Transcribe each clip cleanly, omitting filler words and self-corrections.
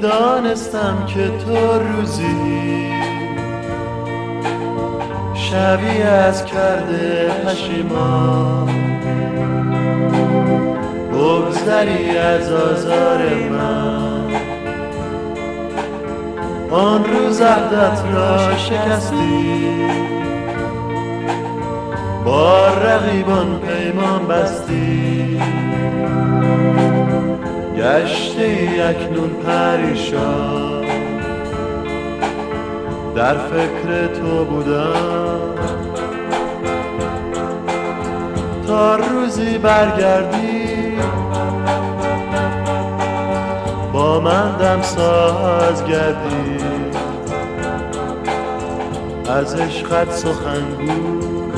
میدانستم که تو روزی شبیه از کرده پشیمان بگذری از آزار من. آن روز عهدت را شکستی، با رقیبان پیمان بستی، گشتی اکنون پریشان، در فکر تو بودم تا روزی برگردی با من دمساز گردی، از عشقت سخنگو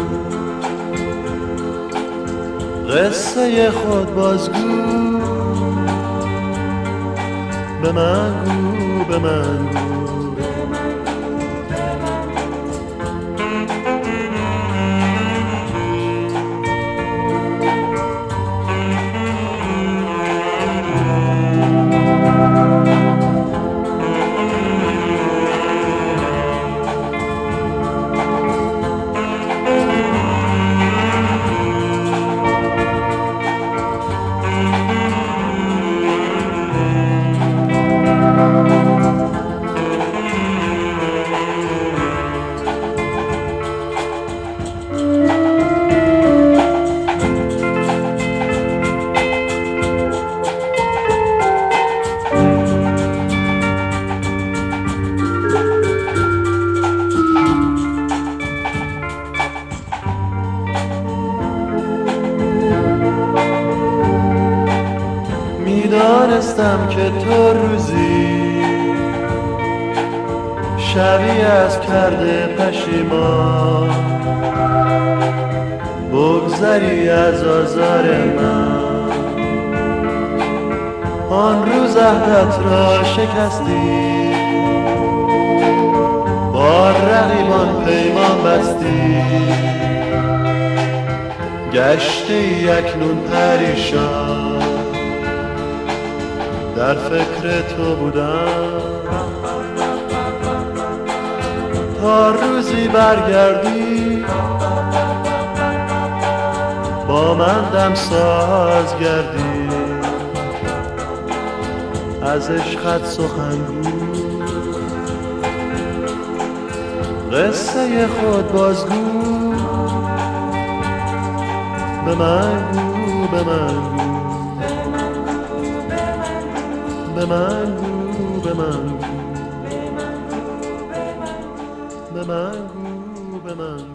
قصه خود بازگو، به من گو به من گو. میدانستم که تو روزی شبیه از کرده پشیمان بگذری از آزار من. آن روز عهدت را شکستی، با رقیبان پیمان بستی، گشتی اکنون پریشان، در فکر تو بودم تا روزی برگردی با من دمساز گردی، از عشقت سخنگو قصه خود بازگو، به من گو به من گو، به من گو به من گو، به من گو به من گو.